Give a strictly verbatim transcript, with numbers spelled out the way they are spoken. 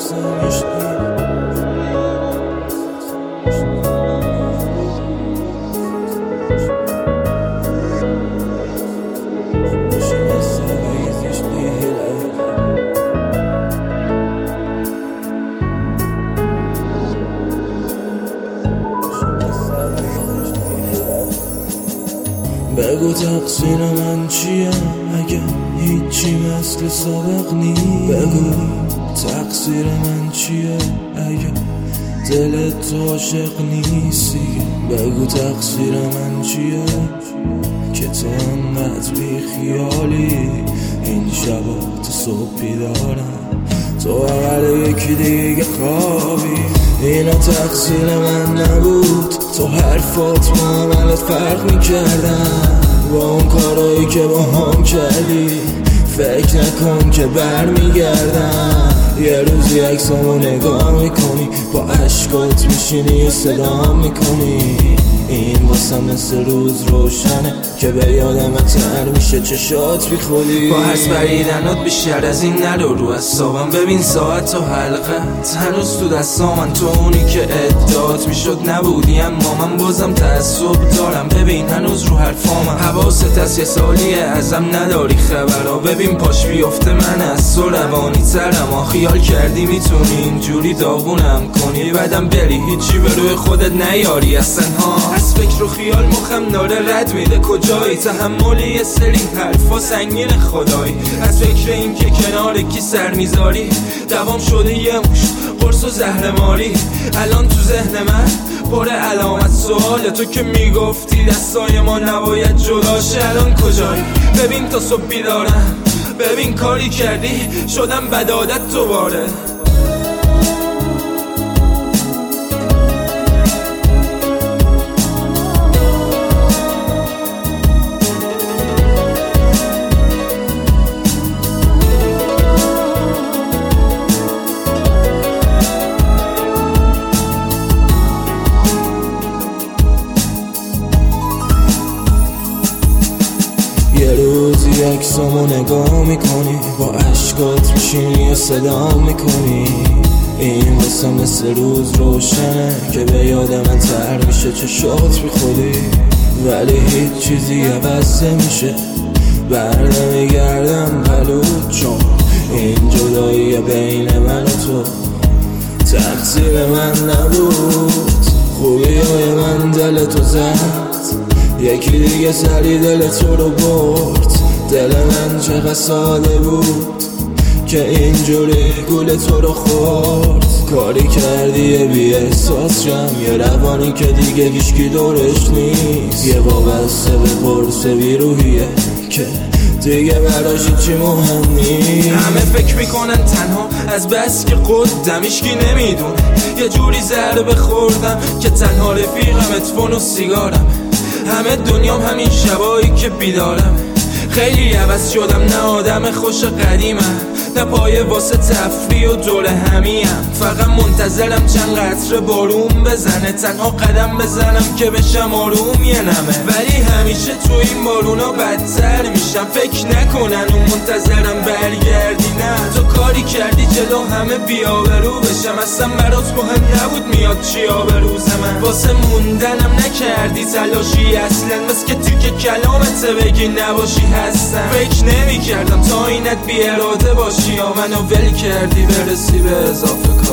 بگو تقصیر من چیه اگه هیچی مثل سابق نیست. بگو تقصیر من چیه اگه دلت عاشق نیستی. بگو تقصیر من چیه که تو انقدر بی خیالی. این شبا تو صبح بیدارم، تو بغل یکی دیگه خوابی. اینا تقصیر من نبود، تو حرفات با عملت فرق میکردن. با اون کارایی که با هم کردی فکر نکن که بر میگردن. یه روزی عکسامو نگاه میکنی، با عشقات میشینی و صدا میکنی. این واسه مثل روز روشنه که به یادم تر میشه چشات بی خودی. با هرس بریدنات بیشتر از این نرو رو اعصابم. ببین ساعت و حلقت هنوز تو دستامن، تو اونی که ادعات میشد نبودی اما من بازم تعصب دارم. ببین هنوز رو حرفامم، حواست از یه سالیه ازم نداری خبرها. ببین پاش بیفته من از تو روانی ترم. خیال کردی میتونی اینجوری داغونم کنی، بعدم بری هیچی به روی خودت نیاری اصلا ها. از فکر و خیال مخم داره رد میده کجایی. تحمل یه سری حرفا سنگین خدایی. از فکر این که کنار کی سر میذاری دوام شده یه موش قرص و زهرماری. الان تو ذهن من پر علامت سوال، تو که میگفتی دستای ما نباید جداشه. الان کجایی؟ ببین تا صبح بیدارم، ببین کاری کردی شدم بد عادت دوباره. یه روزی عکسامو نگاه میکنی، با عشقات میشینی و صدا میکنی. این واسه مثل روز روشنه که به یاد من تر میشه چشات بی خودی. ولی هیچ چیزی عوض نمیشه، بر نمیگردم قلوب، چون این جدایی بین من و تو تقصیر من نبود. خوبی های من دل تو زد، یکی دیگه سری دل تو رو برد. دل من چقدر ساده بود که اینجوری گول تو رو خورد. کاری کردی بی احساس شم، یه روانی که دیگه هیچکی دورش نیست. یه وابسته به پرس بی روحیه که دیگه براش چی مهم نیست. همه فکر میکنن تنها از بس که قدم هیچکی نمیدونه. یه جوری ضربه خوردم که تنها رفیقم اتفون و سیگارم. همه دنیام همین شبایی که بیدارم. خیلی عوض شدم، نه آدم خوش قدیمم، نه پای واسه تفریح و دور همیم. فقط منتظرم چند قطره بارون بزنه، تنها قدم بزنم که بشم آروم یه نمه. ولی همیشه تو این بارونا بدتر میشم. فکر نکنن اون منتظرم برگردی، نه تو کاری کردی جلو همه بیابرو بشم. اصلا برات مهم نبود میاد چی آبروز من. واسه موندنم نکردی تلاشی اصلا، بس که تیکه کلامت بگی نباشی هستم. فکر نمی کردم تا اینت بی اراده باشی یا منو ول کردی برسی به اضافه.